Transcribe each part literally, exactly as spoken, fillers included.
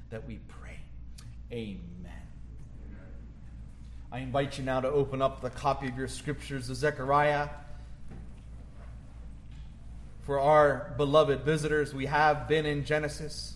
that we pray. Amen. I invite you now to open up the copy of your scriptures to Zechariah. For our beloved visitors, we have been in Genesis.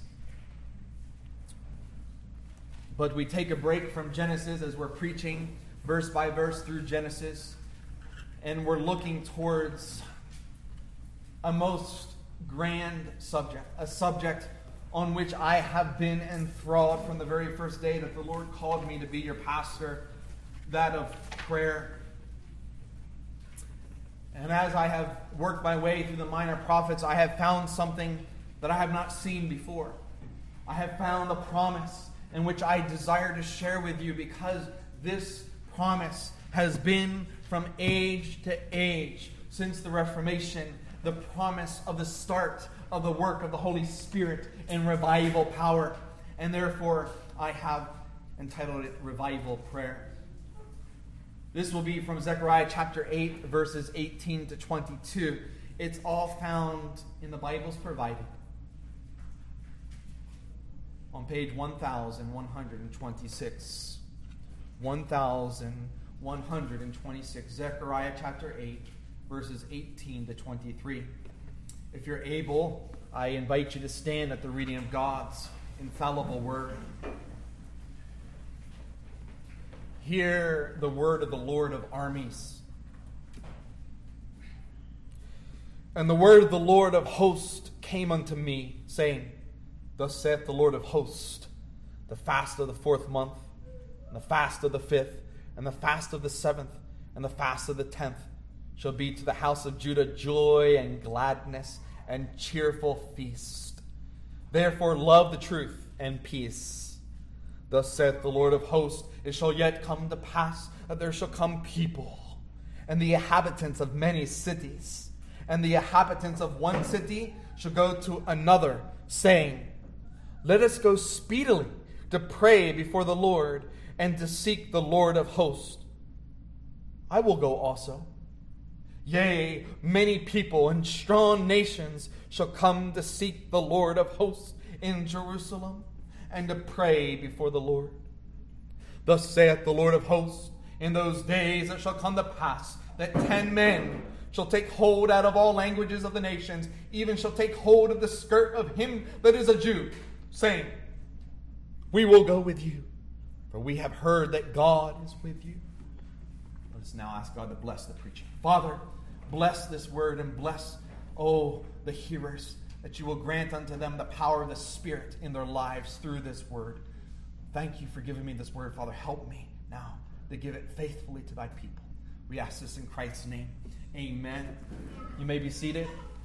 But we take a break from Genesis as we're preaching verse by verse through Genesis. And we're looking towards a most grand subject, a subject on which I have been enthralled from the very first day that the Lord called me to be your pastor, that of prayer. And as I have worked my way through the minor prophets, I have found something that I have not seen before. I have found a promise in which I desire to share with you, because this promise has been from age to age since the Reformation, the promise of the start of the work of the Holy Spirit in revival power. And therefore, I have entitled it Revival Prayer. This will be from Zechariah chapter eight, verses eighteen to twenty-two. It's all found in the Bibles provided on page one thousand one hundred twenty-six. one thousand one hundred twenty-six. Zechariah chapter eight, verses eighteen to twenty-three. If you're able, I invite you to stand at the reading of God's infallible word. Hear the word of the Lord of armies. And the word of the Lord of hosts came unto me, saying, Thus saith the Lord of hosts, the fast of the fourth month, and the fast of the fifth, and the fast of the seventh, and the fast of the tenth shall be to the house of Judah joy and gladness and cheerful feast. Therefore love the truth and peace. Thus saith the Lord of hosts, it shall yet come to pass that there shall come people, and the inhabitants of many cities, and the inhabitants of one city shall go to another, saying, Let us go speedily to pray before the Lord, and to seek the Lord of hosts. I will go also. Yea, many people and strong nations shall come to seek the Lord of hosts in Jerusalem, and to pray before the Lord. Thus saith the Lord of hosts, in those days it shall come to pass that ten men shall take hold out of all languages of the nations, even shall take hold of the skirt of him that is a Jew, saying, We will go with you, for we have heard that God is with you. Let us now ask God to bless the preaching. Father, bless this word and bless, oh, the hearers, that you will grant unto them the power of the Spirit in their lives through this word. Thank you for giving me this word, Father. Help me now to give it faithfully to thy people. We ask this in Christ's name. Amen. You may be seated.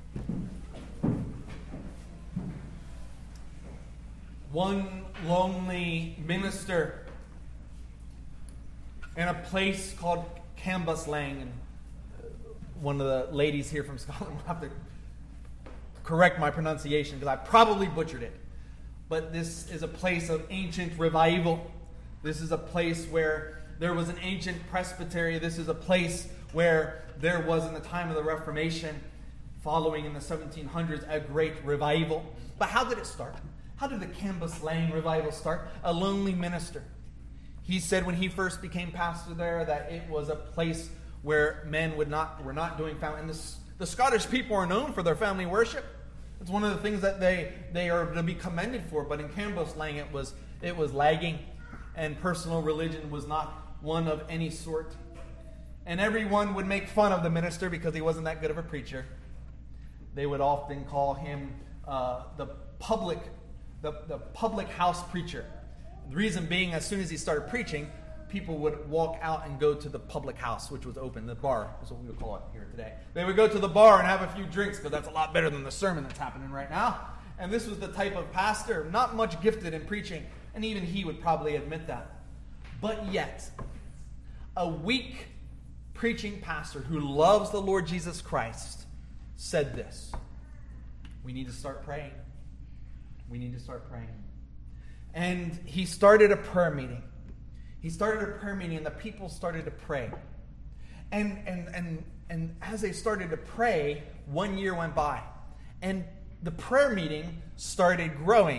One lonely minister in a place called Cambuslang, and one of the ladies here from Scotland will have to correct my pronunciation because I probably butchered it. But this is a place of ancient revival. This is a place where there was an ancient presbytery. This is a place where there was, in the time of the Reformation, following in the seventeen hundreds, a great revival. But how did it start? How did the Cambuslang revival start? A lonely minister. He said when he first became pastor there that it was a place where men would not were not doing family. And this, the Scottish people are known for their family worship. It's one of the things that they, they are to be commended for. But in Cambuslang it was it was lagging, and personal religion was not one of any sort. And everyone would make fun of the minister because he wasn't that good of a preacher. They would often call him uh, the public the, the public house preacher. The reason being, as soon as he started preaching, people would walk out and go to the public house, which was open. The bar is what we would call it here today. They would go to the bar and have a few drinks because that's a lot better than the sermon that's happening right now. And this was the type of pastor, not much gifted in preaching, and even he would probably admit that. But yet, a weak preaching pastor who loves the Lord Jesus Christ said this: we need to start praying. We need to start praying. And he started a prayer meeting. He started a prayer meeting, and the people started to pray. And and and and as they started to pray, one year went by. And the prayer meeting started growing,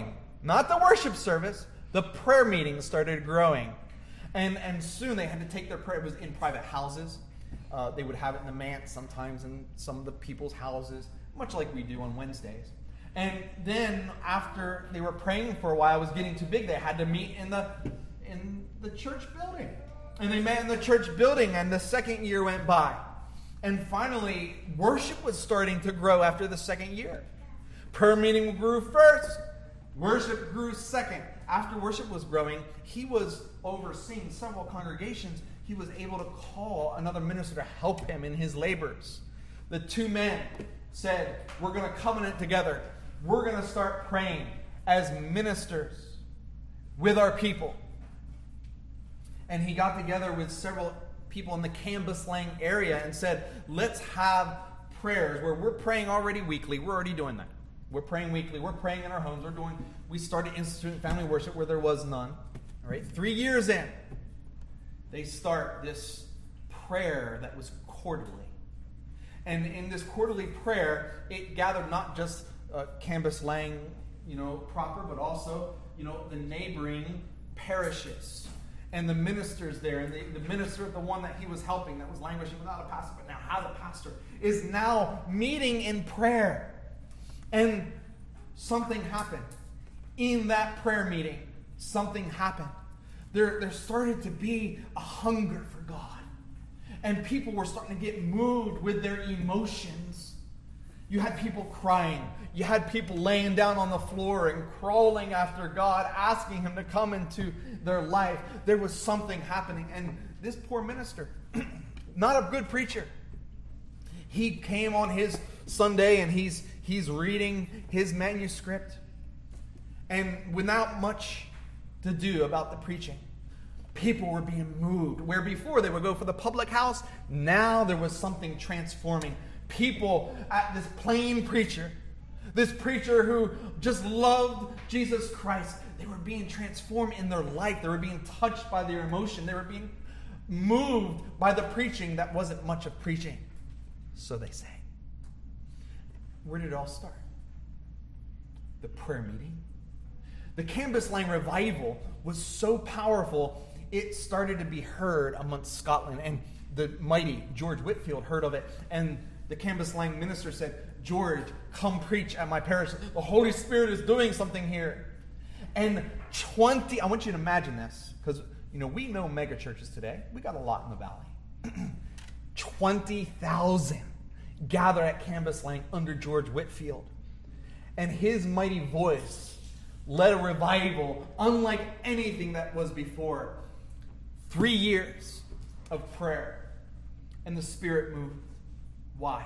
not the worship service, the prayer meetings started growing. And, and soon they had to take their prayer. It was in private houses. Uh, they would have it in the manse sometimes in some of the people's houses, much like we do on Wednesdays. And then after they were praying for a while, it was getting too big. They had to meet in the in the church building. And they met in the church building, and the second year went by. And finally, worship was starting to grow after the second year. Prayer meeting grew first. Worship grew second. After worship was growing, he was overseeing several congregations. He was able to call another minister to help him in his labors. The two men said, we're going to covenant together. We're going to start praying as ministers with our people. And he got together with several people in the Cambuslang area and said, let's have prayers where we're praying already weekly. We're already doing that. We're praying weekly. We're praying in our homes. We're doing. We started instituting family worship where there was none. All right, three years in, they start this prayer that was quarterly. And in this quarterly prayer, it gathered not just uh, Cambuslang, you know, proper, but also, you know, the neighboring parishes and the ministers there. And the, the minister, the one that he was helping, that was languishing without a pastor, but now has a pastor, is now meeting in prayer. And something happened. In that prayer meeting, something happened. There, there started to be a hunger for God. And people were starting to get moved with their emotions. You had people crying. You had people laying down on the floor and crawling after God, asking him to come into their life. There was something happening. And this poor minister, not a good preacher, he came on his Sunday and he's he's reading his manuscript. And without much to do about the preaching, people were being moved. Where before they would go for the public house, now there was something transforming. People at this plain preacher, this preacher who just loved Jesus Christ, they were being transformed in their life. They were being touched by their emotion. They were being moved by the preaching that wasn't much of preaching. So they say. Where did it all start? The prayer meeting. The Cambuslang revival was so powerful, it started to be heard amongst Scotland. And the mighty George Whitefield heard of it. And the Cambuslang minister said, George, come preach at my parish. The Holy Spirit is doing something here. And twenty, I want you to imagine this, because you know we know mega churches today. We got a lot in the valley. twenty thousand gather at Cambuslang under George Whitefield. And his mighty voice led a revival unlike anything that was before. Three years of prayer. And the Spirit moved. Why?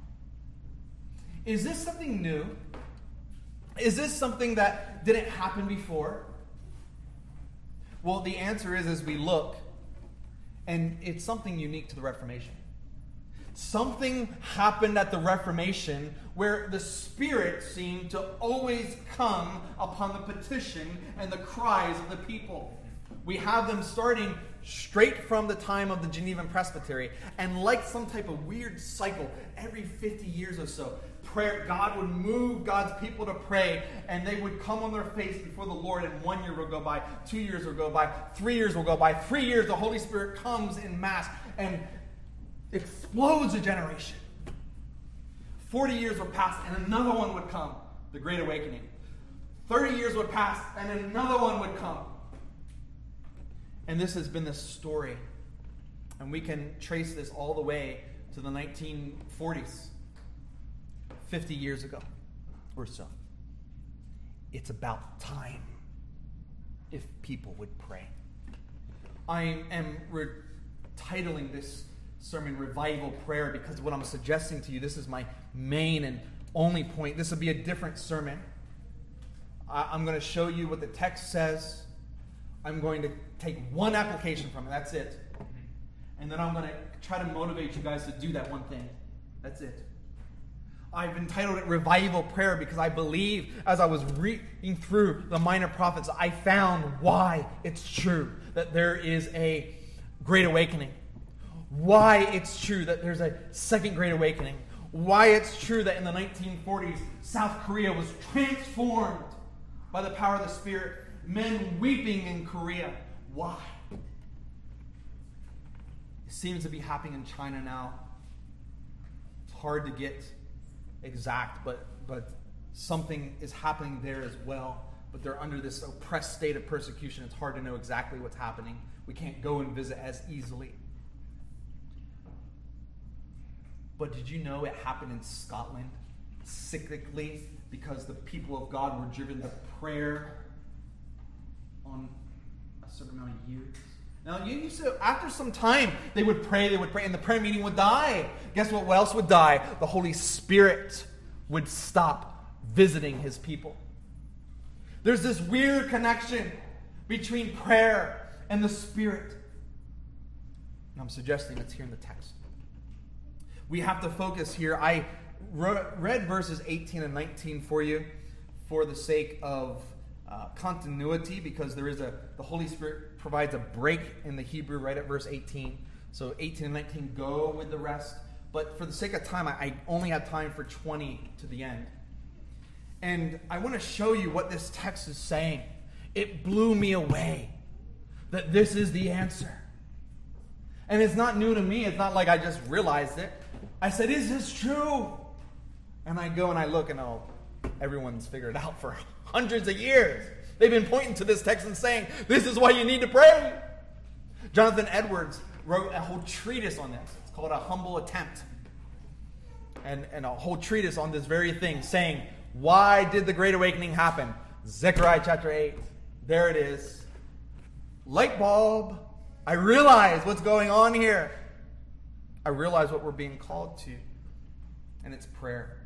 Is this something new? Is this something that didn't happen before? Well, the answer is as we look, and it's something unique to the Reformation. Something happened at the Reformation where the Spirit seemed to always come upon the petition and the cries of the people. We have them starting straight from the time of the Genevan Presbytery, and like some type of weird cycle, every fifty years or so, prayer, God would move God's people to pray, and they would come on their face before the Lord, and one year will go by, two years will go by, three years will go by, three years the Holy Spirit comes in mass, and explodes a generation. Forty years would pass and another one would come, the Great Awakening. Thirty years would pass and another one would come. And this has been the story. And we can trace this all the way to the nineteen forties, fifty years ago or so. It's about time if people would pray. I am retitling this sermon Revival Prayer because what I'm suggesting to you, this is my main and only point. This will be a different sermon. I'm going to show you what the text says. I'm going to take one application from it. That's it. And then I'm going to try to motivate you guys to do that one thing. That's it. I've entitled it Revival Prayer because I believe as I was reading through the minor prophets, I found why it's true that there is a Great Awakening. Why it's true that there's a second Great Awakening. Why it's true that in the nineteen forties, South Korea was transformed by the power of the Spirit. Men weeping in Korea. Why? It seems to be happening in China now. It's hard to get exact, but, but something is happening there as well. But they're under this oppressed state of persecution. It's hard to know exactly what's happening. We can't go and visit as easily. But did you know it happened in Scotland cyclically because the people of God were driven to prayer on a certain amount of years? Now, you used to, after some time, they would pray, they would pray, and the prayer meeting would die. Guess what else would die? The Holy Spirit would stop visiting his people. There's this weird connection between prayer and the Spirit. And I'm suggesting it's here in the text. We have to focus here. I read verses eighteen and nineteen for you for the sake of uh, continuity, because there is a the Holy Spirit provides a break in the Hebrew right at verse eighteen. So eighteen and nineteen go with the rest. But for the sake of time, I, I only had time for twenty to the end. And I want to show you what this text is saying. It blew me away that this is the answer. And it's not new to me. It's not like I just realized it. I said, is this true? And I go and I look and oh, everyone's figured it out for hundreds of years. They've been pointing to this text and saying, this is why you need to pray. Jonathan Edwards wrote a whole treatise on this. It's called A Humble Attempt. And, and a whole treatise on this very thing, saying, why did the Great Awakening happen? Zechariah chapter eight. There it is. Light bulb. I realize what's going on here. I realize what we're being called to. And it's prayer.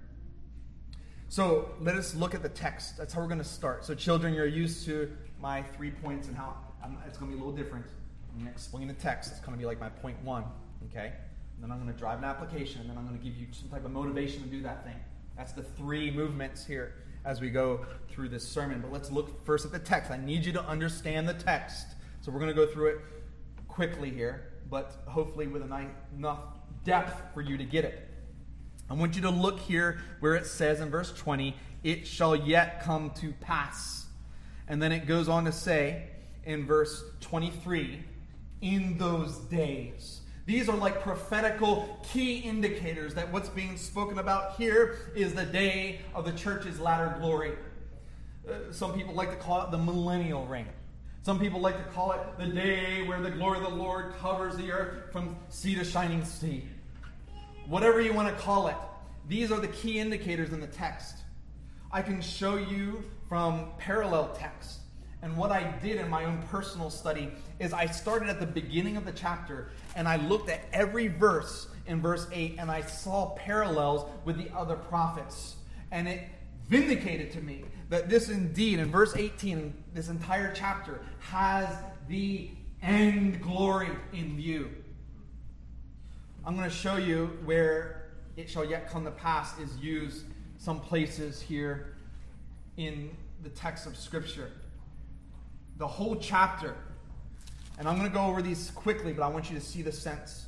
So let us look at the text. That's how we're going to start. So children, you're used to my three points and how um, it's going to be a little different. I'm going to explain the text. It's going to be like my point one. Okay? And then I'm going to drive an application. And then I'm going to give you some type of motivation to do that thing. That's the three movements here as we go through this sermon. But let's look first at the text. I need you to understand the text. So we're going to go through it quickly here, but hopefully with enough depth for you to get it. I want you to look here where it says in verse twenty, it shall yet come to pass. And then it goes on to say in verse twenty-three, in those days. These are like prophetical key indicators that what's being spoken about here is the day of the church's latter glory. Uh, some people like to call it the millennial reign. Some people like to call it the day where the glory of the Lord covers the earth from sea to shining sea. Whatever you want to call it, these are the key indicators in the text. I can show you from parallel text. And what I did in my own personal study is I started at the beginning of the chapter and I looked at every verse in verse eight and I saw parallels with the other prophets. And it vindicated to me that this indeed, in verse eighteen, this entire chapter has the end glory in view. I'm going to show you where it shall yet come to pass is used some places here in the text of Scripture. The whole chapter. And I'm going to go over these quickly, but I want you to see the sense.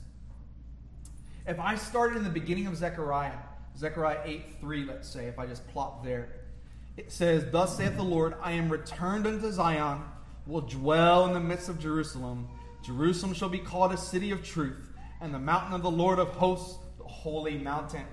If I started in the beginning of Zechariah, Zechariah eight three, let's say, if I just plop there, it says, thus saith the Lord, I am returned unto Zion, will dwell in the midst of Jerusalem. Jerusalem shall be called a city of truth, and the mountain of the Lord of hosts, the holy mountain.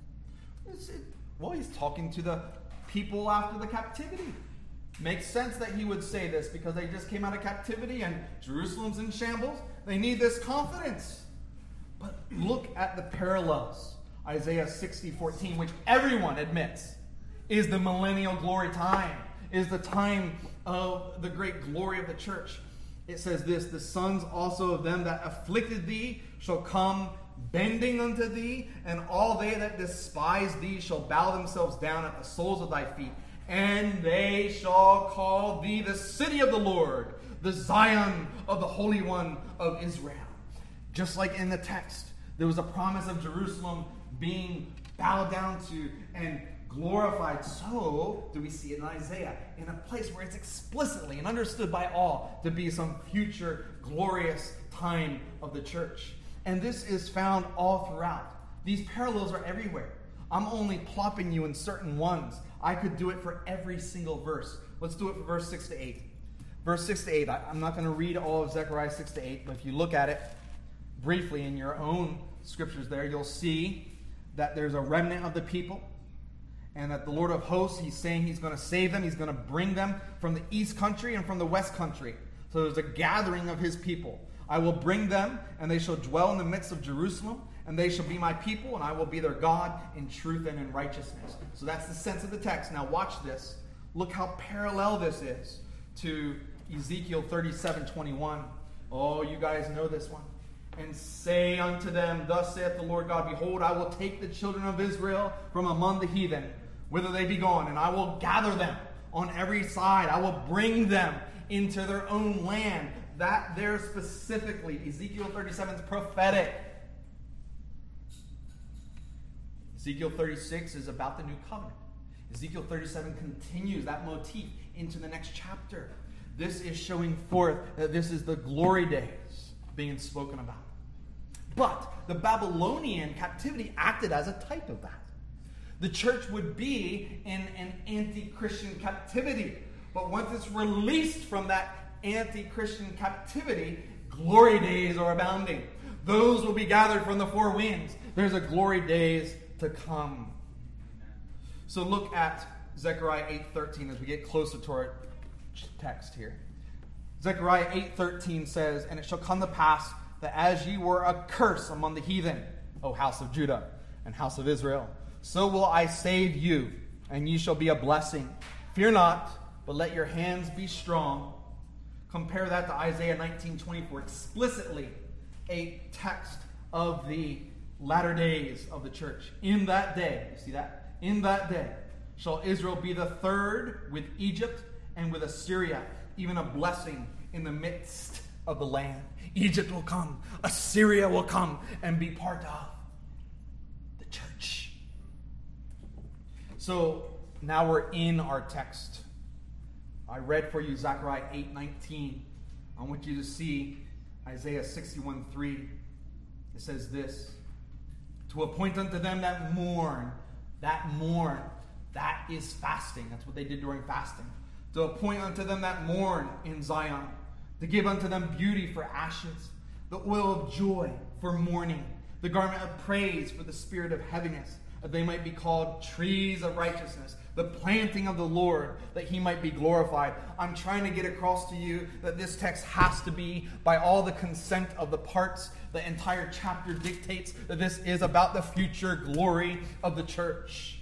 Well, he's talking to the people after the captivity. Makes sense that he would say this because they just came out of captivity and Jerusalem's in shambles. They need this confidence. But look at the parallels. Isaiah sixty fourteen, which everyone admits is the millennial glory time, is the time of the great glory of the church. It says this, the sons also of them that afflicted thee shall come bending unto thee, and all they that despise thee shall bow themselves down at the soles of thy feet. And they shall call thee the city of the Lord, the Zion of the Holy One of Israel. Just like in the text, there was a promise of Jerusalem being bowed down to and glorified. So do we see it in Isaiah, in a place where it's explicitly and understood by all to be some future glorious time of the church. And this is found all throughout. These parallels are everywhere. I'm only plopping you in certain ones. I could do it for every single verse. Let's do it for verse six to eight. Verse six to eight. I, I'm not going to read all of Zechariah six to eight, but if you look at it briefly in your own scriptures there, you'll see that there's a remnant of the people, and that the Lord of hosts, he's saying he's going to save them. He's going to bring them from the east country and from the west country. So there's a gathering of his people. I will bring them, and they shall dwell in the midst of Jerusalem, and they shall be my people, and I will be their God in truth and in righteousness. So that's the sense of the text. Now watch this. Look how parallel this is to Ezekiel thirty-seven twenty-one. Oh, you guys know this one. And say unto them, thus saith the Lord God, behold, I will take the children of Israel from among the heathen, whither they be gone, and I will gather them on every side. I will bring them into their own land. That there specifically, Ezekiel thirty-seven is prophetic. Ezekiel thirty-six is about the new covenant. Ezekiel thirty-seven continues that motif into the next chapter. This is showing forth that this is the glory days being spoken about. But the Babylonian captivity acted as a type of that. The church would be in an anti-Christian captivity. But once it's released from that anti-Christian captivity, glory days are abounding. Those will be gathered from the four winds. There's a glory days to come. So look at Zechariah eight thirteen as we get closer to our text here. Zechariah eight thirteen says, and it shall come to pass that as ye were a curse among the heathen, O house of Judah and house of Israel, so will I save you, and ye shall be a blessing. Fear not, but let your hands be strong. Compare that to Isaiah nineteen twenty-four, explicitly a text of the latter days of the church. In that day, you see that? In that day shall Israel be the third with Egypt and with Assyria, even a blessing in the midst of the land. Egypt will come, Assyria will come and be part of the church. So now we're in our text. I read for you Zechariah eight nineteen. I want you to see Isaiah sixty-one three. It says this, to appoint unto them that mourn, that mourn, that is fasting. That's what they did during fasting. To appoint unto them that mourn in Zion, to give unto them beauty for ashes, the oil of joy for mourning, the garment of praise for the spirit of heaviness, that they might be called trees of righteousness, the planting of the Lord, that he might be glorified. I'm trying to get across to you that this text has to be by all the consent of the parts. The entire chapter dictates that this is about the future glory of the church.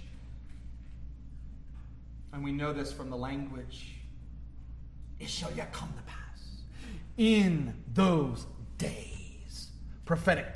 And we know this from the language. It shall yet come to pass in those days, prophetic days.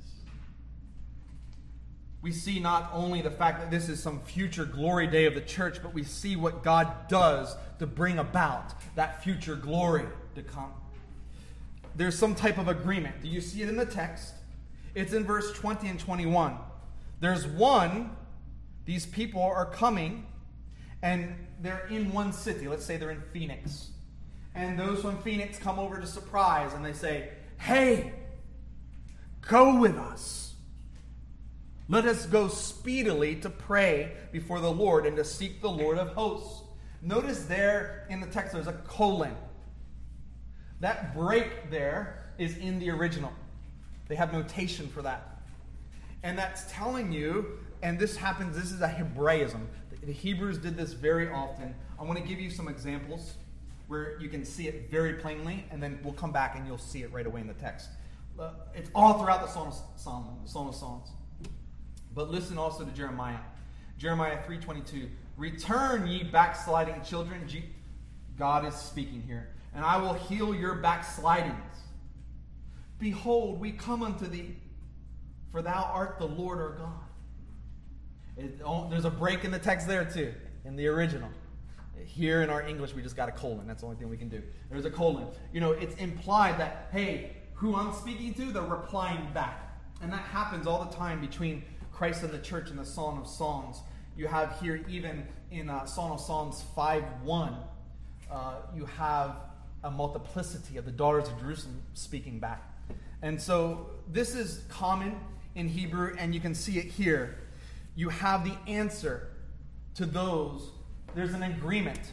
We see not only the fact that this is some future glory day of the church, but we see what God does to bring about that future glory to come. There's some type of agreement. Do you see it in the text? It's in verse twenty and twenty-one. There's one, these people are coming, and they're in one city. Let's say they're in Phoenix. And those from Phoenix come over to surprise, and they say, hey, go with us. Let us go speedily to pray before the Lord and to seek the Lord of hosts. Notice there in the text there's a colon. That break there is in the original. They have notation for that. And that's telling you, and this happens, this is a Hebraism. The Hebrews did this very often. I want to give you some examples where you can see it very plainly, and then we'll come back and you'll see it right away in the text. Uh, it's all throughout the Song of Solomon, the Song of Songs. But listen also to Jeremiah. Jeremiah three twenty-two. Return, ye backsliding children. God is speaking here. And I will heal your backslidings. Behold, we come unto thee, for thou art the Lord our God. It, oh, there's a break in the text there too, in the original. Here in our English, we just got a colon. That's the only thing we can do. There's a colon. You know, it's implied that, hey, who I'm speaking to, they're replying back. And that happens all the time between Christ and the church in the Song of Songs. You have here, even in uh, Song of Songs five one, uh, you have a multiplicity of the daughters of Jerusalem speaking back. And so this is common in Hebrew, and you can see it here. You have the answer to those. There's an agreement.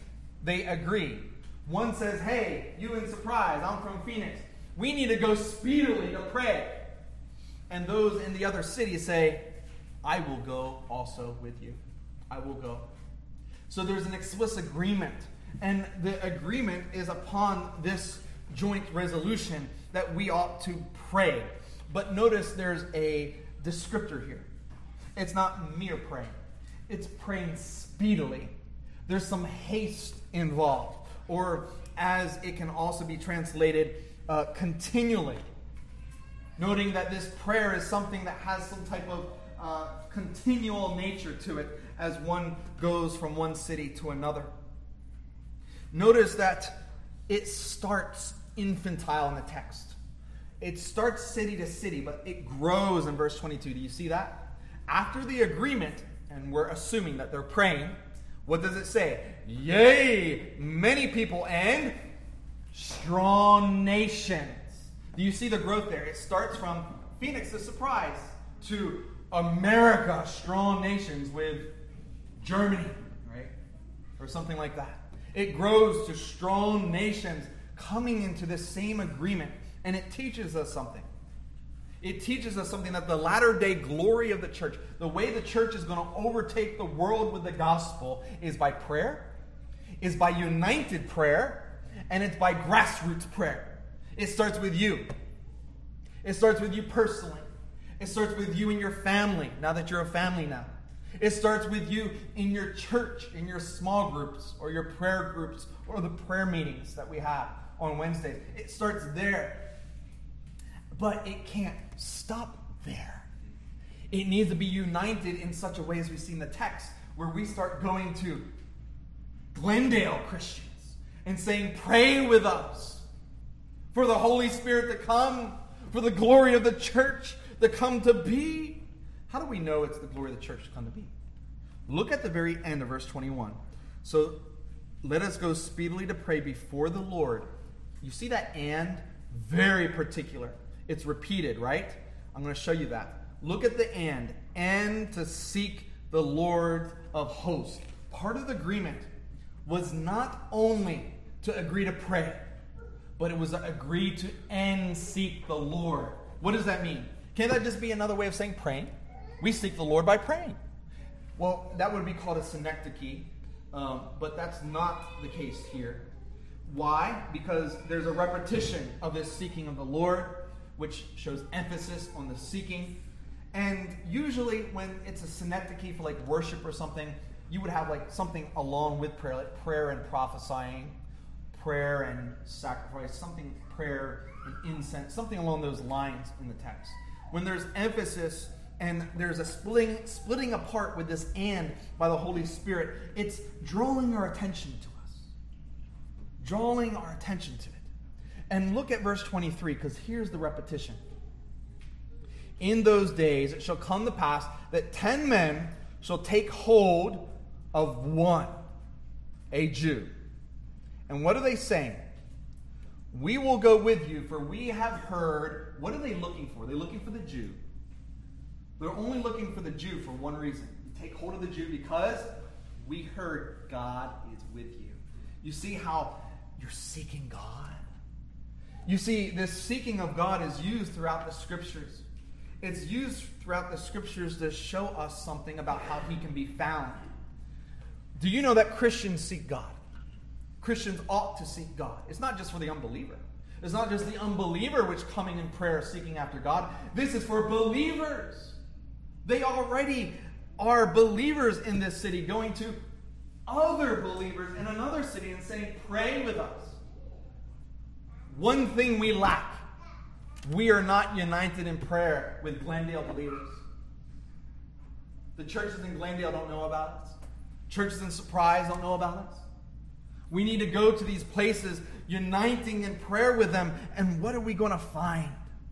They agree. One says, hey, you in Surprise, I'm from Phoenix. We need to go speedily to pray. And those in the other city say, I will go also with you. I will go. So there's an explicit agreement. And the agreement is upon this joint resolution that we ought to pray. But notice there's a descriptor here. It's not mere praying. It's praying speedily. There's some haste involved. Or as it can also be translated, uh, continually. Noting that this prayer is something that has some type of uh, continual nature to it as one goes from one city to another. Notice that it starts infantile in the text. It starts city to city, but it grows in verse twenty-two. Do you see that? After the agreement, and we're assuming that they're praying, what does it say? Yea, many people and strong nations. Do you see the growth there? It starts from Phoenix to Surprise to America, strong nations with Germany, right? Or something like that. It grows to strong nations coming into this same agreement. And it teaches us something. It teaches us something that the latter day glory of the church, the way the church is going to overtake the world with the gospel, is by prayer, is by united prayer, and it's by grassroots prayer. It starts with you. It starts with you personally. It starts with you and your family, now that you're a family now. It starts with you in your church, in your small groups, or your prayer groups, or the prayer meetings that we have on Wednesdays. It starts there. But it can't stop there. It needs to be united in such a way as we see in the text, where we start going to Glendale Christians and saying, pray with us for the Holy Spirit to come, for the glory of the church to come to be. How do we know it's the glory of the church to come to be? Look at the very end of verse twenty-one. So let us go speedily to pray before the Lord. You see that and? Very particular. It's repeated, right? I'm going to show you that. Look at the and. And to seek the Lord of hosts. Part of the agreement was not only to agree to pray, but it was to agree to and seek the Lord. What does that mean? Can't that just be another way of saying praying? We seek the Lord by praying. Well, that would be called a synecdoche, um, but that's not the case here. Why? Because there's a repetition of this seeking of the Lord, which shows emphasis on the seeking. And usually when it's a synecdoche for like worship or something, you would have like something along with prayer, like prayer and prophesying, prayer and sacrifice, something prayer and incense, something along those lines in the text. When there's emphasis and there's a splitting, splitting apart with this and by the Holy Spirit, it's drawing our attention to us. Drawing our attention to it. And look at verse twenty-three, because here's the repetition. In those days it shall come to pass that ten men shall take hold of one, a Jew. And what are they saying? We will go with you, for we have heard. What are they looking for? They're looking for the Jew. They're only looking for the Jew for one reason. Take hold of the Jew because we heard God is with you. You see how you're seeking God? You see, this seeking of God is used throughout the Scriptures. It's used throughout the Scriptures to show us something about how He can be found. Do you know that Christians seek God? Christians ought to seek God. It's not just for the unbeliever. It's not just the unbeliever which coming in prayer seeking after God. This is for believers. They already are believers in this city, going to other believers in another city and saying, pray with us. One thing we lack. We are not united in prayer with Glendale believers. The churches in Glendale don't know about us. Churches in Surprise don't know about us. We need to go to these places, uniting in prayer with them. And what are we going to find?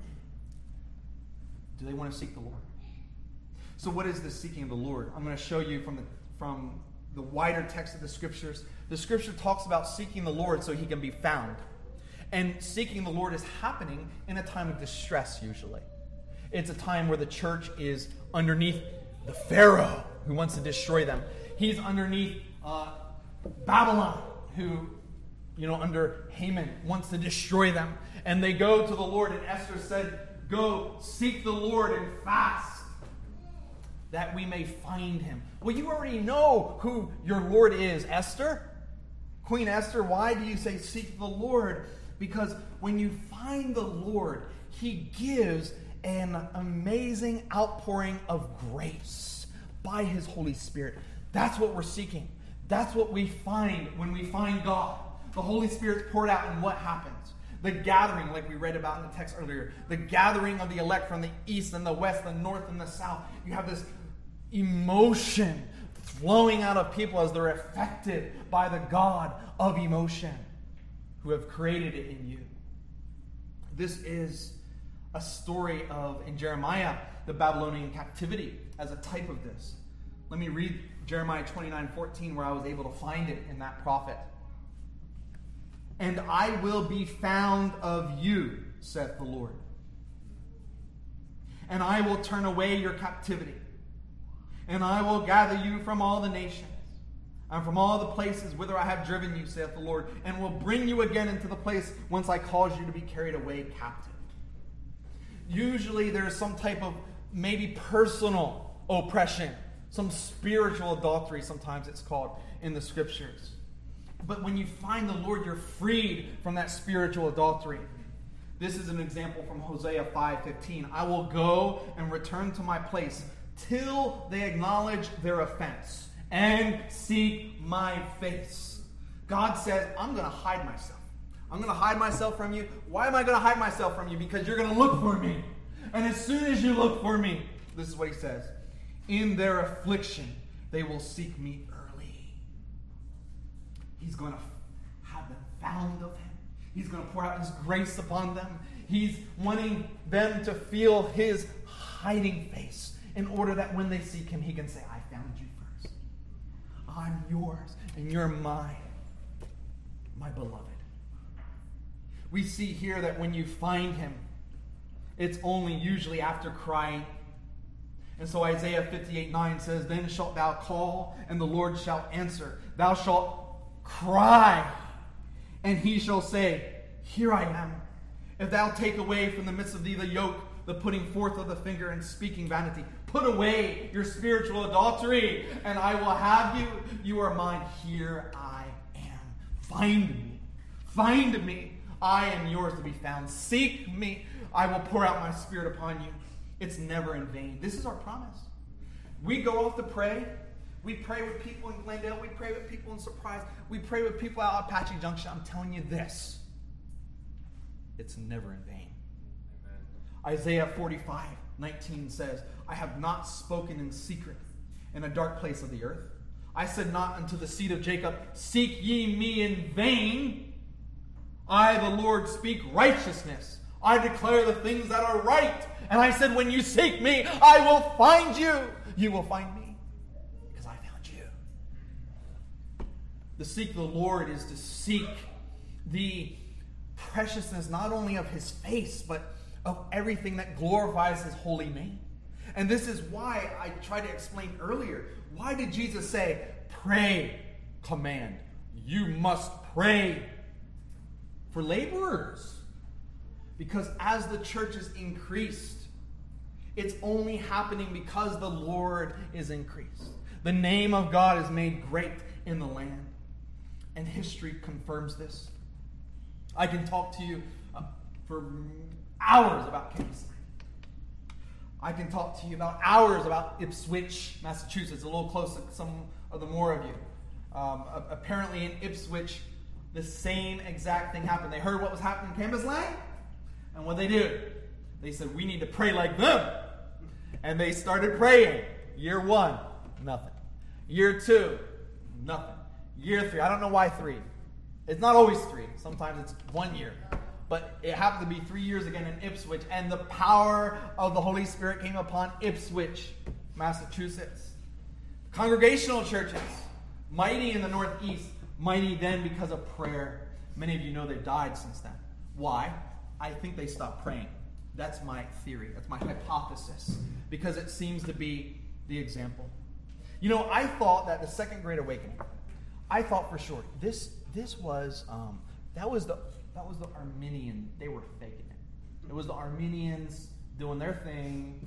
Do they want to seek the Lord? So what is the seeking of the Lord? I'm going to show you from the, from the wider text of the Scriptures. The Scripture talks about seeking the Lord so He can be found. And seeking the Lord is happening in a time of distress, usually. It's a time where the church is underneath the Pharaoh who wants to destroy them. He's underneath uh, Babylon who, you know, under Haman wants to destroy them. And they go to the Lord, and Esther said, go seek the Lord and fast, that we may find him. Well, you already know who your Lord is, Esther. Queen Esther, why do you say seek the Lord? Because when you find the Lord, he gives an amazing outpouring of grace by his Holy Spirit. That's what we're seeking. That's what we find when we find God. The Holy Spirit's poured out, and what happens? The gathering, like we read about in the text earlier, the gathering of the elect from the east and the west, the north and the south. You have this emotion flowing out of people as they're affected by the God of emotion who have created it in you. This is a story of, in Jeremiah, the Babylonian captivity as a type of this. Let me read Jeremiah twenty-nine fourteen, where I was able to find it in that prophet. And I will be found of you, saith the Lord. And I will turn away your captivity. And I will gather you from all the nations, and from all the places whither I have driven you, saith the Lord, and will bring you again into the place whence I caused you to be carried away captive. Usually there's some type of maybe personal oppression, some spiritual adultery, sometimes it's called in the scriptures. But when you find the Lord, you're freed from that spiritual adultery. This is an example from Hosea five fifteen. I will go and return to my place till they acknowledge their offense and seek my face. God says, I'm going to hide myself. I'm going to hide myself from you. Why am I going to hide myself from you? Because you're going to look for me. And as soon as you look for me, this is what he says, in their affliction, they will seek me early. He's going to have them found of him. He's going to pour out his grace upon them. He's wanting them to feel his hiding face in order that when they seek him, he can say, I found you first. I'm yours and you're mine, my beloved. We see here that when you find him, it's only usually after crying. And so Isaiah fifty-eight nine says, then shalt thou call, and the Lord shall answer. Thou shalt cry, and he shall say, here I am. If thou take away from the midst of thee the yoke, the putting forth of the finger and speaking vanity, put away your spiritual adultery, and I will have you. You are mine. Here I am. Find me. Find me. I am yours to be found. Seek me. I will pour out my spirit upon you. It's never in vain. This is our promise. We go off to pray. We pray with people in Glendale. We pray with people in Surprise. We pray with people out at Apache Junction. I'm telling you this. It's never in vain. Amen. Isaiah forty-five nineteen says, I have not spoken in secret in a dark place of the earth. I said not unto the seed of Jacob, seek ye me in vain. I, the Lord, speak righteousness. I declare the things that are right. And I said, when you seek me, I will find you. You will find me because I found you. To seek the Lord is to seek the preciousness not only of his face, but of everything that glorifies his holy name. And this is why I tried to explain earlier. Why did Jesus say, pray, command? You must pray for laborers. Because as the church is increased, it's only happening because the Lord is increased. The name of God is made great in the land. And history confirms this. I can talk to you uh, for hours about Kansas. I can talk to you about hours about Ipswich, Massachusetts, a little close to some of the more of you. Um, apparently in Ipswich, the same exact thing happened. They heard what was happening in Cambuslang, and what they did, they said, we need to pray like them. And they started praying. Year one, nothing. Year two, nothing. Year three, I don't know why three. It's not always three. Sometimes it's one year. But it happened to be three years again in Ipswich, and the power of the Holy Spirit came upon Ipswich, Massachusetts. Congregational churches, mighty in the Northeast, mighty then because of prayer. Many of you know they've died since then. Why? I think they stopped praying. That's my theory. That's my hypothesis. Because it seems to be the example. You know, I thought that the Second Great Awakening, I thought for sure, this this was um, that was the that was the Arminian. They were faking it. It was the Arminians doing their thing.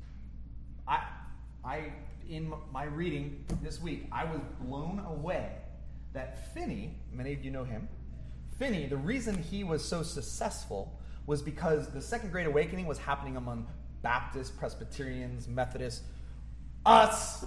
I I in my reading this week, I was blown away that Finney, many of you know him, Finney, the reason he was so successful was because the Second Great Awakening was happening among Baptists, Presbyterians, Methodists, us,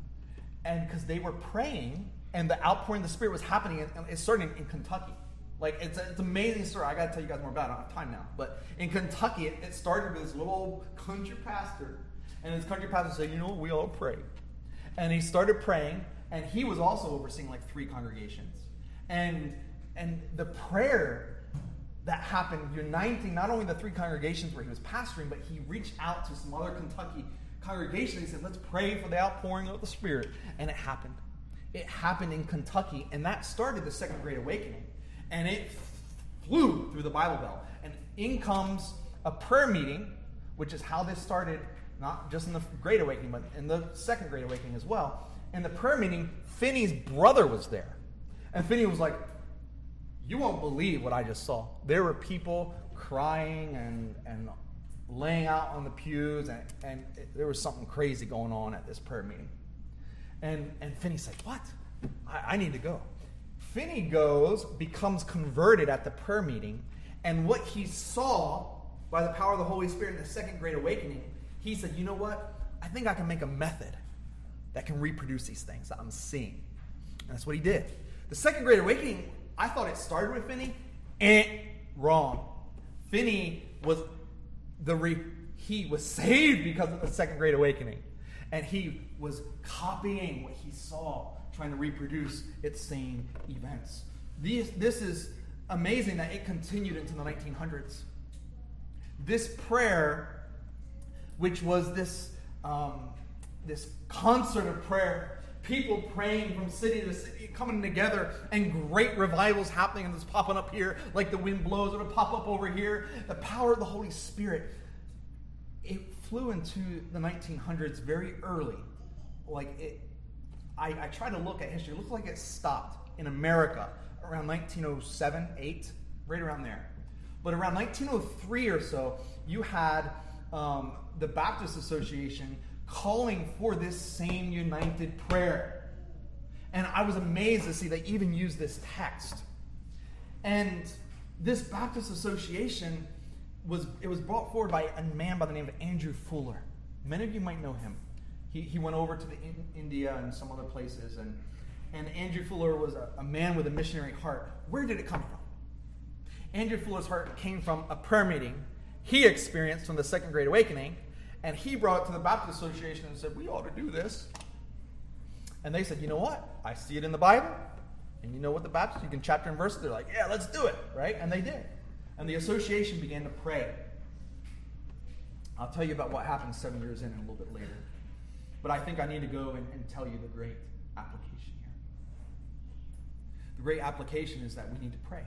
and because they were praying, and the outpouring of the Spirit was happening, and it's starting in Kentucky. Like, it's, a, it's an amazing story. I got to tell you guys more about it. I don't have time now. But in Kentucky, it, it started with this little old country pastor. And this country pastor said, you know what, we all pray. And he started praying, and he was also overseeing like three congregations. And and the prayer that happened, uniting not only the three congregations where he was pastoring, but he reached out to some other Kentucky congregations. He said, let's pray for the outpouring of the Spirit. And it happened. It happened in Kentucky, and that started the Second Great Awakening. And it flew through the Bible Belt. And in comes a prayer meeting, which is how this started, not just in the Great Awakening, but in the Second Great Awakening as well. In the prayer meeting, Finney's brother was there. And Finney was like, you won't believe what I just saw. There were people crying and, and laying out on the pews, and, and it, there was something crazy going on at this prayer meeting. And, and Finney said, what? I, I need to go. Finney goes, becomes converted at the prayer meeting, and what he saw by the power of the Holy Spirit in the Second Great Awakening, he said, you know what? I think I can make a method that can reproduce these things that I'm seeing. And that's what he did. The Second Great Awakening, I thought it started with Finney. Eh, wrong. Finney was the re- he was saved because of the Second Great Awakening. And he was copying what he saw, trying to reproduce its same events. These, this is amazing that it continued into the nineteen hundreds. This prayer, which was this, um, this concert of prayer, people praying from city to city, coming together, and great revivals happening, and it's popping up here like the wind blows, it'll pop up over here. The power of the Holy Spirit. It flew into the nineteen hundreds very early. Like it, I, I try to look at history. It looks like it stopped in America around nineteen oh seven, eight, right around there. But around nineteen oh three or so, you had um, the Baptist Association calling for this same united prayer. And I was amazed to see they even used this text. And this Baptist Association was it was brought forward by a man by the name of Andrew Fuller. Many of you might know him. He he went over to the in, India and some other places, and and Andrew Fuller was a, a man with a missionary heart. Where did it come from? Andrew Fuller's heart came from a prayer meeting he experienced from the Second Great Awakening, and he brought it to the Baptist Association and said, we ought to do this. And they said, you know what? I see it in the Bible, and you know what the Baptists, you can chapter and verse, they're like, yeah, let's do it, right? And they did. And the association began to pray. I'll tell you about what happened seven years in and a little bit later. But I think I need to go and, and tell you the great application here. The great application is that we need to pray.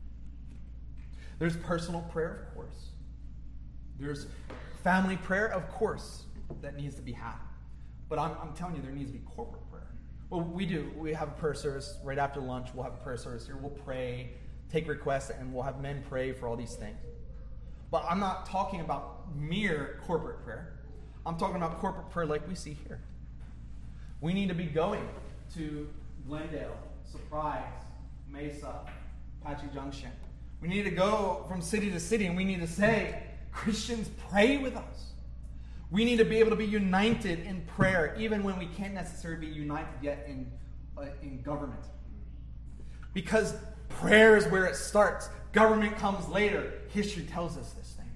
There's personal prayer, of course. There's family prayer, of course, that needs to be had. But I'm, I'm telling you, there needs to be corporate prayer. Well, we do. We have a prayer service right after lunch. We'll have a prayer service here. We'll pray, take requests, and we'll have men pray for all these things. But I'm not talking about mere corporate prayer. I'm talking about corporate prayer like we see here. We need to be going to Glendale, Surprise, Mesa, Apache Junction. We need to go from city to city, and we need to say, Christians, pray with us. We need to be able to be united in prayer, even when we can't necessarily be united yet in, uh, in government. Because prayer is where it starts. Government comes later. History tells us this thing.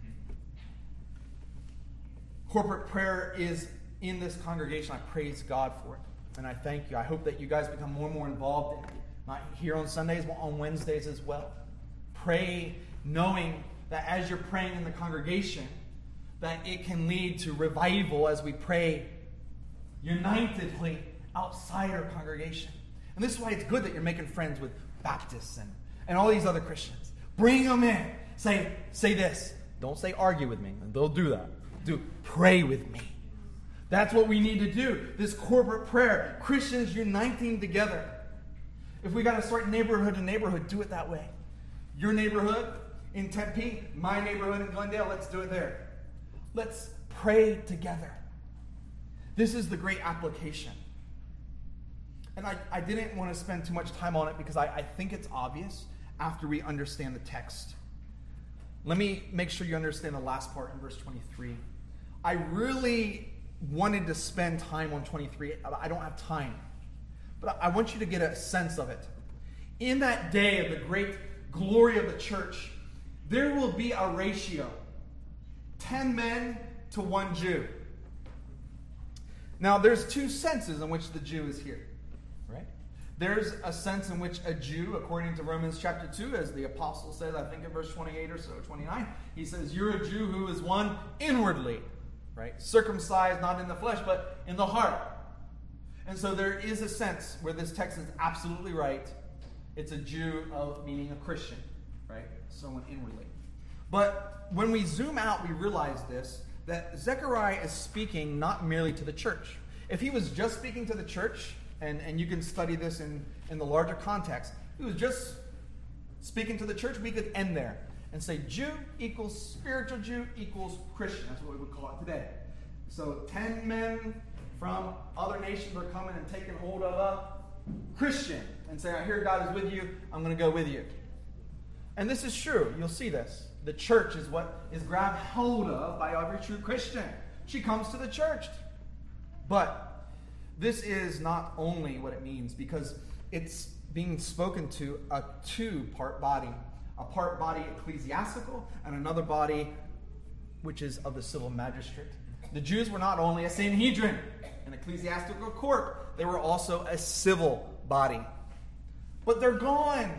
Corporate prayer is in this congregation. I praise God for it. And I thank you. I hope that you guys become more and more involved in it. Not here on Sundays, but on Wednesdays as well. Pray knowing that as you're praying in the congregation, that it can lead to revival as we pray unitedly outside our congregation. And this is why it's good that you're making friends with Baptists and, and all these other Christians. Bring them in. Say, say this. Don't say argue with me. They'll do that. Do pray with me. That's what we need to do. This corporate prayer. Christians uniting together. If we got to start neighborhood to neighborhood, do it that way. Your neighborhood in Tempe, my neighborhood in Glendale, let's do it there. Let's pray together. This is the great application. And I, I didn't want to spend too much time on it because I, I think it's obvious after we understand the text. Let me make sure you understand the last part in verse twenty-three. I really wanted to spend time on twenty-three. I don't have time. But I want you to get a sense of it. In that day of the great glory of the church, there will be a ratio. Ten men to one Jew. Now, there's two senses in which the Jew is here. Right? There's a sense in which a Jew, according to Romans chapter two, as the apostle says, I think in verse twenty-eight or so, twenty-nine, he says, you're a Jew who is one inwardly. Right? Circumcised not in the flesh, but in the heart. And so there is a sense where this text is absolutely right. It's a Jew of meaning a Christian, right? Someone inwardly. But when we zoom out, we realize this, that Zechariah is speaking not merely to the church. If he was just speaking to the church, and, and you can study this in, in the larger context, if he was just speaking to the church, we could end there and say Jew equals spiritual Jew equals Christian. That's what we would call it today. So ten men from other nations are coming and taking hold of a Christian and say, I hear God is with you, I'm going to go with you. And this is true. You'll see this. The church is what is grabbed hold of by every true Christian. She comes to the church. But this is not only what it means, because it's being spoken to a two-part body. A part body ecclesiastical and another body which is of the civil magistrate. The Jews were not only a Sanhedrin, an ecclesiastical court, they were also a civil body. But they're gone.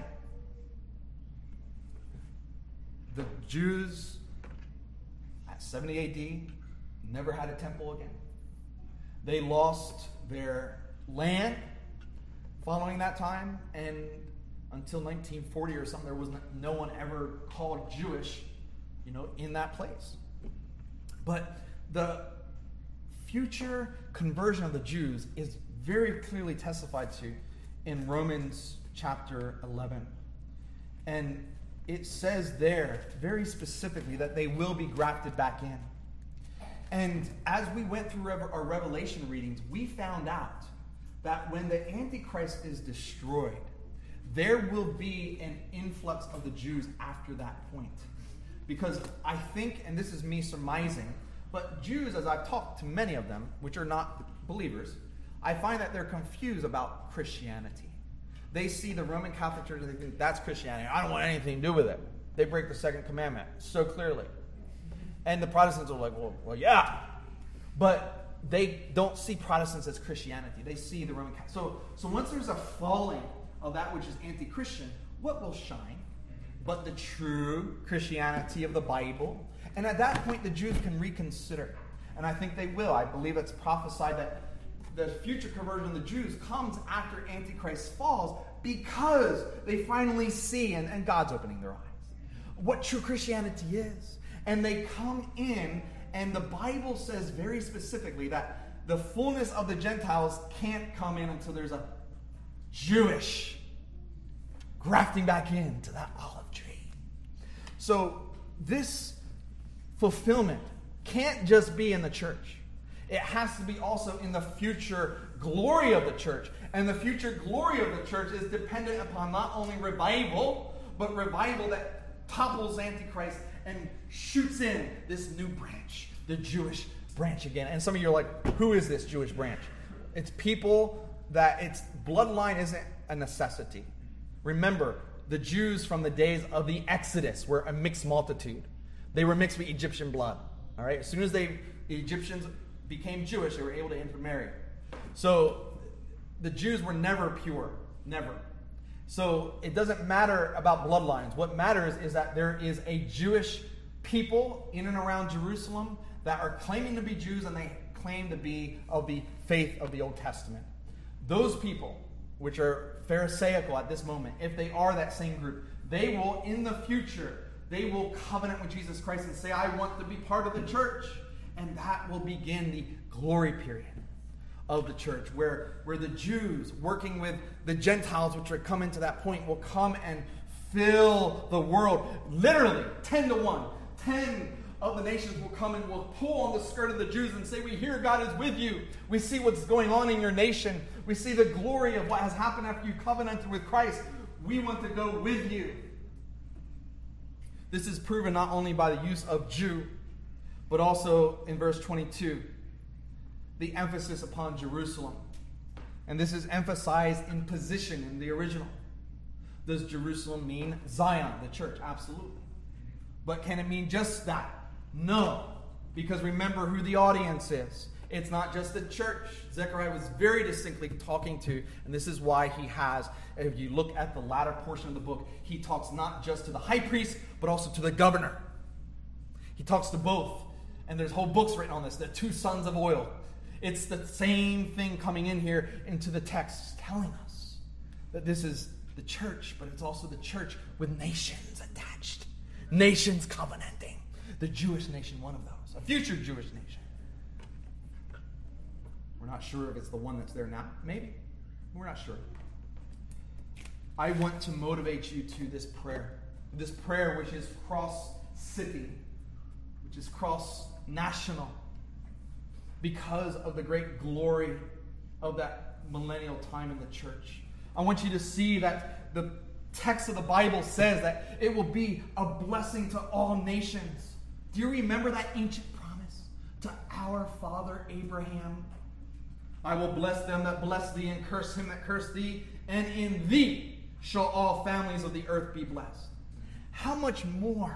The Jews at seventy A D never had a temple again. They lost their land following that time, and until nineteen forty or something, there was no one ever called Jewish, you know, in that place. But the future conversion of the Jews is very clearly testified to in Romans chapter eleven. And it says there very specifically that they will be grafted back in. And as we went through our Revelation readings, we found out that when the Antichrist is destroyed, there will be an influx of the Jews after that point. Because I think, and this is me surmising, but Jews, as I've talked to many of them, which are not believers, I find that they're confused about Christianity. They see the Roman Catholic Church and they think, that's Christianity. I don't want anything to do with it. They break the second commandment so clearly. And the Protestants are like, well, well, yeah. But they don't see Protestants as Christianity. They see the Roman Catholic. So, so once there's a falling of that which is anti-Christian, what will shine but the true Christianity of the Bible? And at that point, the Jews can reconsider. And I think they will. I believe it's prophesied that the future conversion of the Jews comes after Antichrist falls because they finally see, and, and God's opening their eyes, what true Christianity is. And they come in, and the Bible says very specifically that the fullness of the Gentiles can't come in until there's a Jewish grafting back into that olive tree. So this fulfillment can't just be in the church. It has to be also in the future glory of the church. And the future glory of the church is dependent upon not only revival, but revival that topples Antichrist and shoots in this new branch, the Jewish branch again. And some of you are like, who is this Jewish branch? It's people that its bloodline isn't a necessity. Remember, the Jews from the days of the Exodus were a mixed multitude. They were mixed with Egyptian blood. All right. As soon as they the Egyptians became Jewish, they were able to intermarry. So the Jews were never pure, never. So it doesn't matter about bloodlines. What matters is that there is a Jewish people in and around Jerusalem that are claiming to be Jews, and they claim to be of the faith of the Old Testament. Those people, which are Pharisaical at this moment, if they are that same group, they will, in the future, they will covenant with Jesus Christ and say, I want to be part of the church. And that will begin the glory period. of the church, where, where the Jews working with the Gentiles, which are coming to that point, will come and fill the world. Literally, ten to one. Ten of the nations will come and will pull on the skirt of the Jews and say, we hear God is with you. We see what's going on in your nation. We see the glory of what has happened after you covenanted with Christ. We want to go with you. This is proven not only by the use of Jew, but also in verse twenty-two, the emphasis upon Jerusalem. And this is emphasized in position in the original. Does Jerusalem mean Zion, the church? Absolutely. But can it mean just that? No. Because remember who the audience is. It's not just the church. Zechariah was very distinctly talking to, and this is why he has, if you look at the latter portion of the book, he talks not just to the high priest, but also to the governor. He talks to both. And there's whole books written on this, the two sons of oil. It's the same thing coming in here into the text, telling us that this is the church, but it's also the church with nations attached. Nations covenanting. The Jewish nation, one of those. A future Jewish nation. We're not sure if it's the one that's there now. Maybe. We're not sure. I want to motivate you to this prayer. This prayer which is cross-city, which is cross-national, because of the great glory of that millennial time in the church. I want you to see that the text of the Bible says that it will be a blessing to all nations. Do you remember that ancient promise to our father Abraham? I will bless them that bless thee, and curse him that curse thee, and in thee shall all families of the earth be blessed. How much more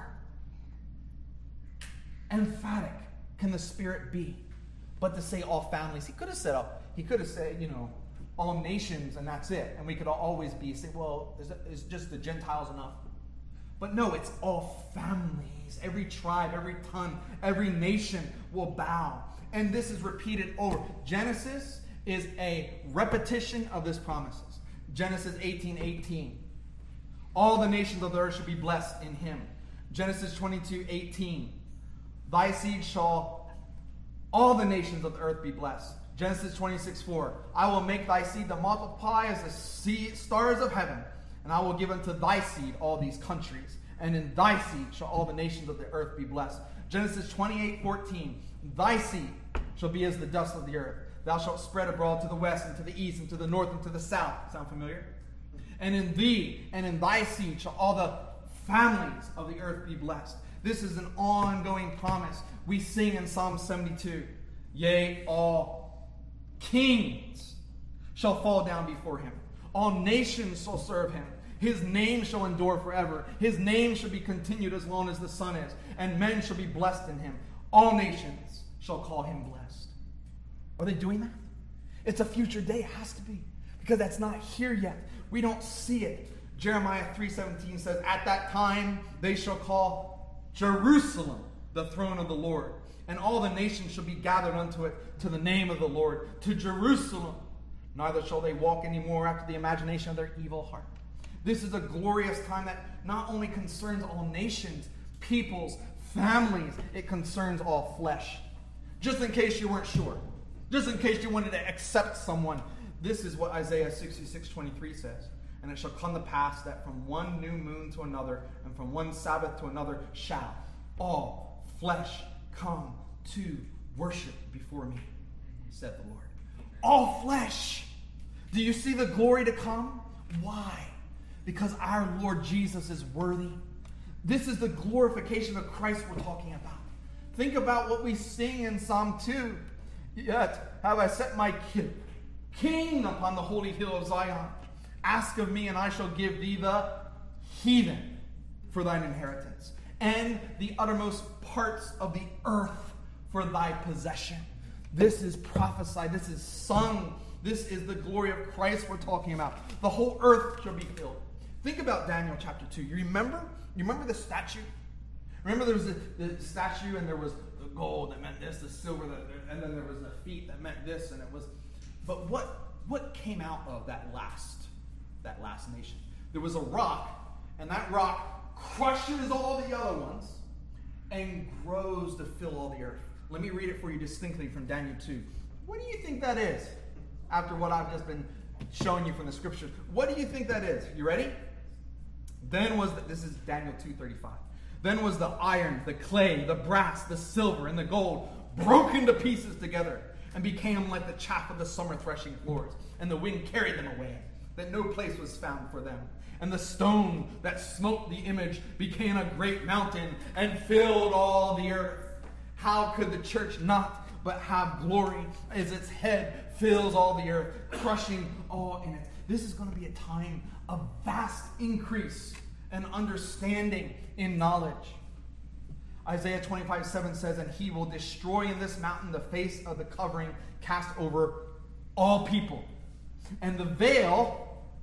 emphatic can the Spirit be but to say all families? He could have said, he could have said, you know, all nations, and that's it. And we could always be, say, well, is, it, is just the Gentiles enough? But no, it's all families. Every tribe, every tongue, every nation will bow. And this is repeated over. Genesis is a repetition of this promises. Genesis eighteen eighteen. All the nations of the earth shall be blessed in him. Genesis twenty-two eighteen. Thy seed shall all the nations of the earth be blessed. Genesis twenty-six four. I will make thy seed to multiply as the sea, stars of heaven, and I will give unto thy seed all these countries, and in thy seed shall all the nations of the earth be blessed. Genesis twenty-eight fourteen. Thy seed shall be as the dust of the earth. Thou shalt spread abroad to the west, and to the east, and to the north, and to the south. Sound familiar? And in thee and in thy seed shall all the families of the earth be blessed. This is an ongoing promise. We sing in Psalm seventy-two, yea, all kings shall fall down before him. All nations shall serve him. His name shall endure forever. His name shall be continued as long as the sun is. And men shall be blessed in him. All nations shall call him blessed. Are they doing that? It's a future day. It has to be. Because that's not here yet. We don't see it. Jeremiah three seventeen says, at that time they shall call Jerusalem the throne of the Lord. And all the nations shall be gathered unto it, to the name of the Lord, to Jerusalem. Neither shall they walk any more after the imagination of their evil heart. This is a glorious time that not only concerns all nations, peoples, families, it concerns all flesh. Just in case you weren't sure. Just in case you wanted to accept someone. This is what Isaiah sixty-six twenty-three says. And it shall come to pass that from one new moon to another, and from one Sabbath to another, shall all flesh come to worship before me, said the Lord. All flesh. Do you see the glory to come? Why? Because our Lord Jesus is worthy. This is the glorification of Christ we're talking about. Think about what we sing in Psalm two. Yet have I set my king upon the holy hill of Zion. Ask of me, and I shall give thee the heathen for thine inheritance, and the uttermost parts of the earth for thy possession. This is prophesied. This is sung. This is the glory of Christ we're talking about. The whole earth shall be filled. Think about Daniel chapter two. You remember? You remember the statue? Remember there was a, the statue, and there was the gold that meant this, the silver, that, and then there was the feet that meant this, and it was. But what what came out of that last that last nation? There was a rock, and that rock crushes all the other ones and grows to fill all the earth. Let me read it for you distinctly from Daniel two. What do you think that is? After what I've just been showing you from the scriptures, what do you think that is? You ready? Then was, the, this is Daniel two thirty-five. Then was the iron, the clay, the brass, the silver, and the gold broken to pieces together and became like the chaff of the summer threshing floors. And the wind carried them away, that no place was found for them. And the stone that smote the image became a great mountain and filled all the earth. How could the church not but have glory as its head fills all the earth, crushing all in it? This is going to be a time of vast increase and understanding in knowledge. Isaiah twenty-five seven says, and he will destroy in this mountain the face of the covering cast over all people. And the veil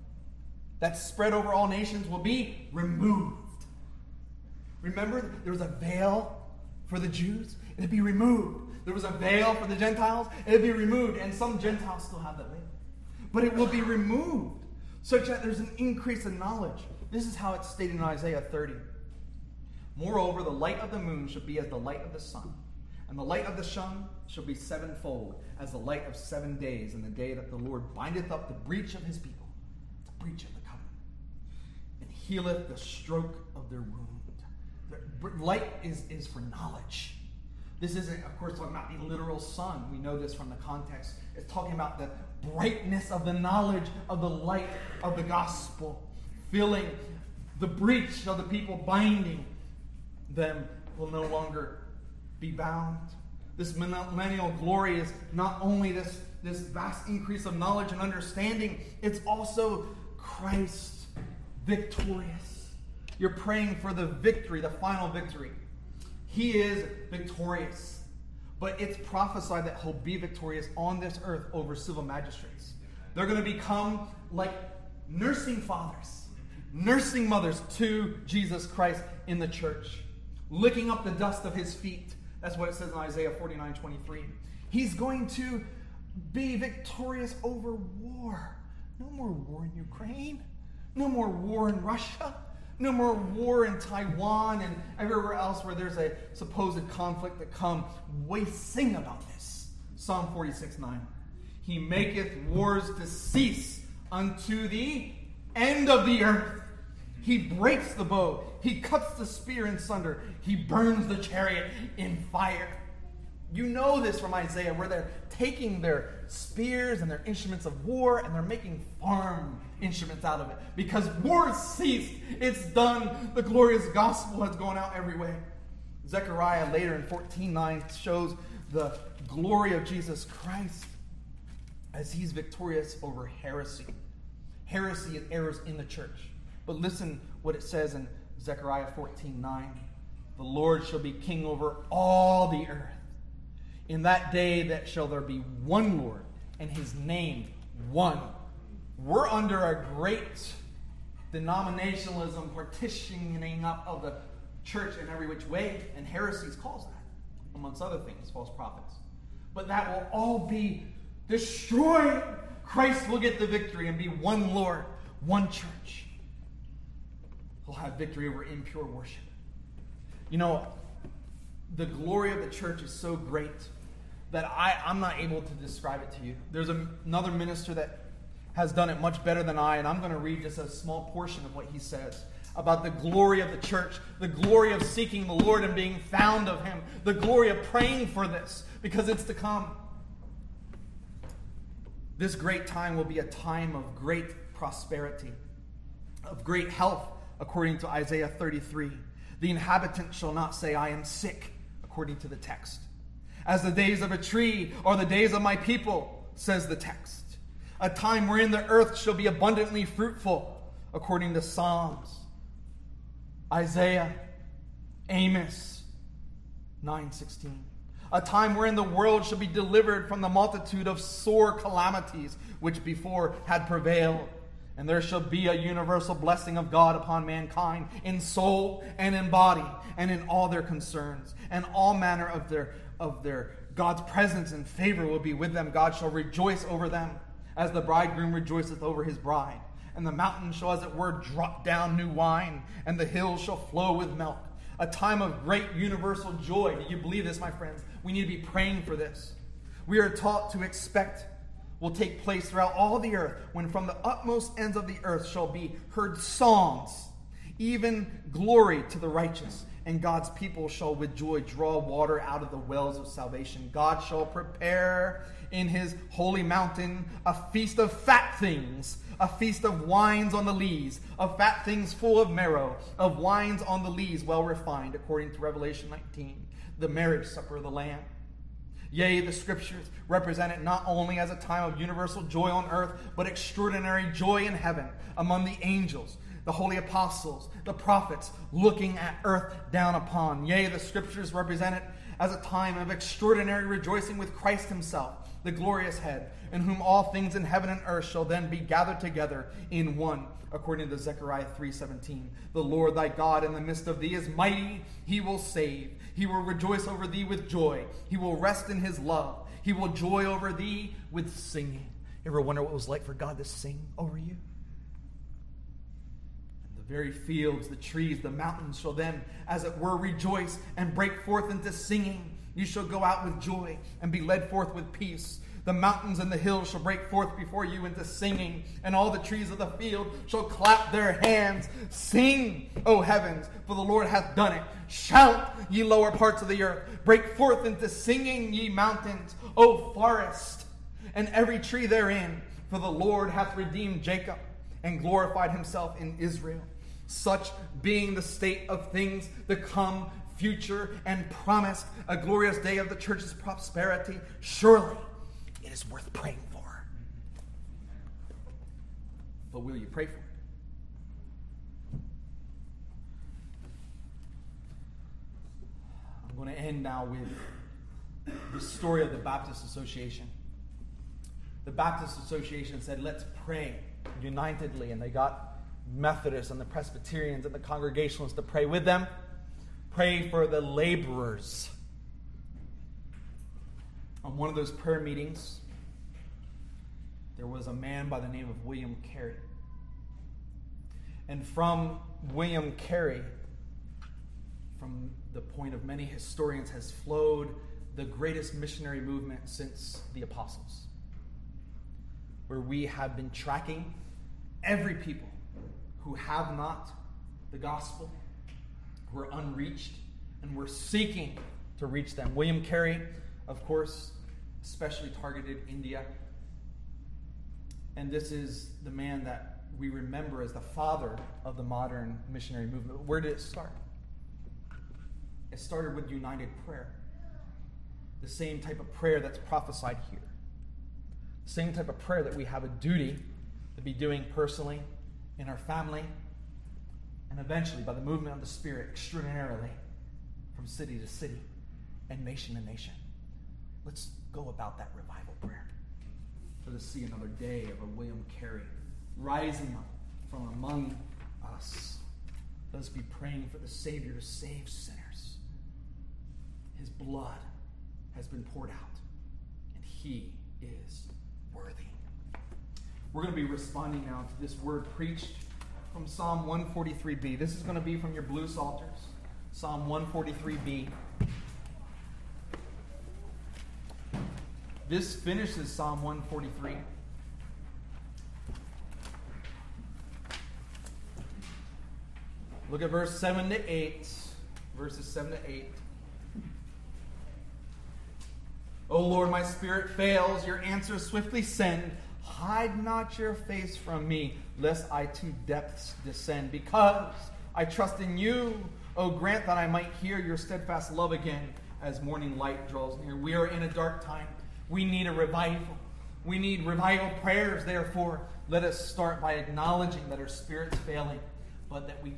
that spread over all nations will be removed. Remember, there was a veil for the Jews. It'd be removed. There was a veil for the Gentiles. It'd be removed. And some Gentiles still have that veil. But it will be removed such that there's an increase in knowledge. This is how it's stated in Isaiah thirty. Moreover, the light of the moon shall be as the light of the sun, and the light of the sun shall be sevenfold, as the light of seven days, in the day that the Lord bindeth up the breach of his people, the breach of the covenant, and healeth the stroke of their wound. The light is, is for knowledge. This isn't, of course, talking about the literal sun. We know this from the context. It's talking about the brightness of the knowledge of the light of the gospel, filling the breach of the people, binding them will no longer be bound. This millennial glory is not only this, this vast increase of knowledge and understanding, it's also Christ victorious. You're praying for the victory, the final victory. He is victorious. But it's prophesied that he'll be victorious on this earth over civil magistrates. They're going to become like nursing fathers, nursing mothers to Jesus Christ in the church, licking up the dust of his feet. That's what it says in Isaiah forty-nine twenty-three. He's going to be victorious over war. No more war in Ukraine. No more war in Russia. No more war in Taiwan and everywhere else where there's a supposed conflict to come. We sing about this. Psalm forty-six nine. He maketh wars to cease unto the end of the earth. He breaks the bow. He cuts the spear in sunder. He burns the chariot in fire. You know this from Isaiah, where they're taking their spears and their instruments of war and they're making farm instruments out of it. Because war has ceased. It's done. The glorious gospel has gone out every way. Zechariah later in fourteen nine shows the glory of Jesus Christ as he's victorious over heresy. Heresy and errors in the church. But listen what it says in Zechariah fourteen nine. The Lord shall be king over all the earth. In that day that shall there be one Lord, and his name one. We're under a great denominationalism, partitioning up of the church in every which way, and heresies calls that, amongst other things, false prophets. But that will all be destroyed. Christ will get the victory and be one Lord, one church. He'll have victory over impure worship. You know, the glory of the church is so great that I, I'm not able to describe it to you. There's a, another minister that has done it much better than I, and I'm going to read just a small portion of what he says about the glory of the church, the glory of seeking the Lord and being found of him, the glory of praying for this, because it's to come. This great time will be a time of great prosperity, of great health, according to Isaiah thirty-three. The inhabitant shall not say, I am sick, according to the text. As the days of a tree are the days of my people, says the text. A time wherein the earth shall be abundantly fruitful, according to Psalms, Isaiah, Amos nine sixteen. A time wherein the world shall be delivered from the multitude of sore calamities which before had prevailed. And there shall be a universal blessing of God upon mankind in soul and in body and in all their concerns. And all manner of their of their God's presence and favor will be with them. God shall rejoice over them as the bridegroom rejoiceth over his bride. And the mountains shall, as it were, drop down new wine, and the hills shall flow with milk. A time of great universal joy. Do you believe this, my friends? We need to be praying for this. We are taught to expect will take place throughout all the earth, when from the utmost ends of the earth shall be heard songs, even glory to the righteous. And God's people shall with joy draw water out of the wells of salvation. God shall prepare in his holy mountain a feast of fat things, a feast of wines on the lees, of fat things full of marrow, of wines on the lees well refined, according to Revelation nineteen, the marriage supper of the Lamb. Yea, the Scriptures represent it not only as a time of universal joy on earth, but extraordinary joy in heaven among the angels, the holy apostles, the prophets, looking at earth down upon. Yea, the Scriptures represent it as a time of extraordinary rejoicing with Christ himself, the glorious head, in whom all things in heaven and earth shall then be gathered together in one, according to Zechariah three seventeen. The Lord thy God in the midst of thee is mighty, he will save. He will rejoice over thee with joy. He will rest in his love. He will joy over thee with singing. You ever wonder what it was like for God to sing over you? And the very fields, the trees, the mountains shall then, as it were, rejoice and break forth into singing. You shall go out with joy and be led forth with peace. The mountains and the hills shall break forth before you into singing, and all the trees of the field shall clap their hands. Sing, O heavens, for the Lord hath done it. Shout, ye lower parts of the earth. Break forth into singing, ye mountains, O forest, and every tree therein. For the Lord hath redeemed Jacob, and glorified himself in Israel. Such being the state of things to come, future and promised, a glorious day of the church's prosperity, surely it is worth praying for. But will you pray for it? I'm going to end now with the story of the Baptist Association. The Baptist Association said, let's pray unitedly. And they got Methodists and the Presbyterians and the Congregationalists to pray with them. Pray for the laborers. On one of those prayer meetings, there was a man by the name of William Carey. And from William Carey, from the point of many historians, has flowed the greatest missionary movement since the apostles, where we have been tracking every people who have not the gospel, who are unreached, and we're seeking to reach them. William Carey, of course, especially targeted India. And this is the man that we remember as the father of the modern missionary movement. Where did it start? It started with united prayer. The same type of prayer that's prophesied here. The same type of prayer that we have a duty to be doing personally, in our family, and eventually by the movement of the Spirit, extraordinarily, from city to city and nation to nation. Let's go about that revival prayer. Let us see another day of a William Carey rising up from among us. Let us be praying for the Savior to save sinners. His blood has been poured out, and he is worthy. We're going to be responding now to this word preached from Psalm one forty-three b. This is going to be from your blue psalters. Psalm one forty-three b. This finishes Psalm one forty-three. Look at verse seven to eight. Verses seven to eight. O Lord, my spirit fails. Your answer swiftly send. Hide not your face from me, lest I to depths descend. Because I trust in you, O grant that I might hear your steadfast love again as morning light draws near. We are in a dark time. We need a revival. We need revival prayers. Therefore, let us start by acknowledging that our spirit's failing, but that we